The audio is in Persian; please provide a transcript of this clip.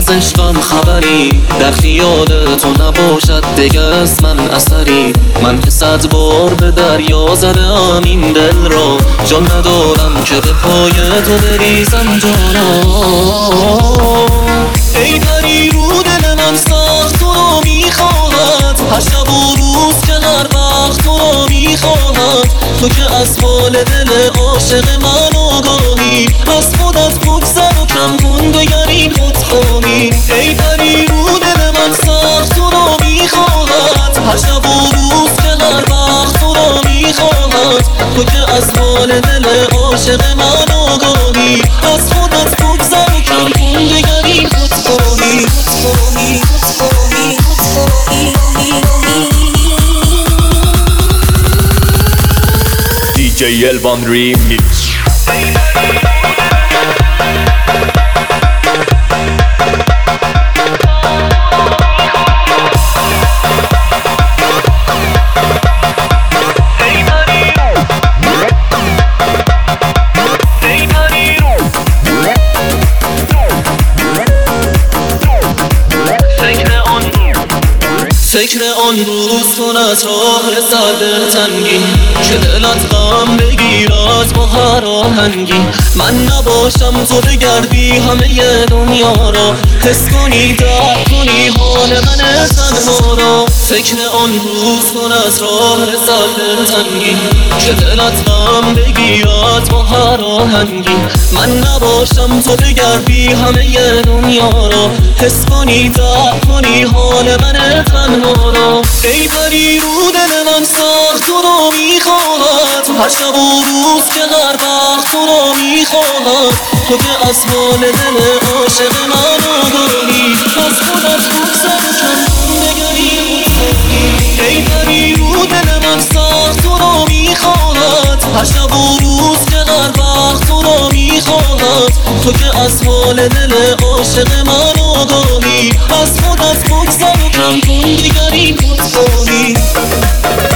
از عشقم خبری، در خیال تو نباشد دیگه از من اثری. من که 100 بار به دریا زدم این دل را، جان ندارم که به پای تو بریزم جانا. ای پری رو دل من ساخت تو رو میخواهد، هر شب و روز که هر وقت تو رو میخواهد. تو که از حال دل عاشق من آگاهی، از خودت بگذر و کم کن دگری خودخواهی. ای پری رو دل من ساخت تو رو میخواهد، هر شب و روز که هر وقت تو رو میخواهد. تو که از حال دل عاشق من آگاهی، از خودت بگذر و کم کن دگری خودخواهی. DJ Elvan Remix. فکر آن روز کن از راه سرد تنگی، که دلت غم بگیرد با هر آهنگی. من نباشم تو بگردی همه دنیا را، حس کنی درک کنی حال من تنها را. فکر آن روز کن از راه سرد تنگی، که دلت غم بگیرد با هر آهنگی. من نباشم تو بگردی همه دنیا را، حس کنی درک کنی حال من تنها را. ای پری رو دل من ساخت تو رو میخواهد، هر شب و روز که هر وقت تو رو میخواهد. تو که از حال دل عاشق من آگاهی، از خودت بگذر و کم کن نگری خودخواهی. ای پری رو دل من ساخت تو رو میخواهد، هر شب و روز که هر وقت تو رو میخواهد. تو که از حال دل عاشق من آگاهی، از خودت بگذر و کم کن دیگری خودخواهی.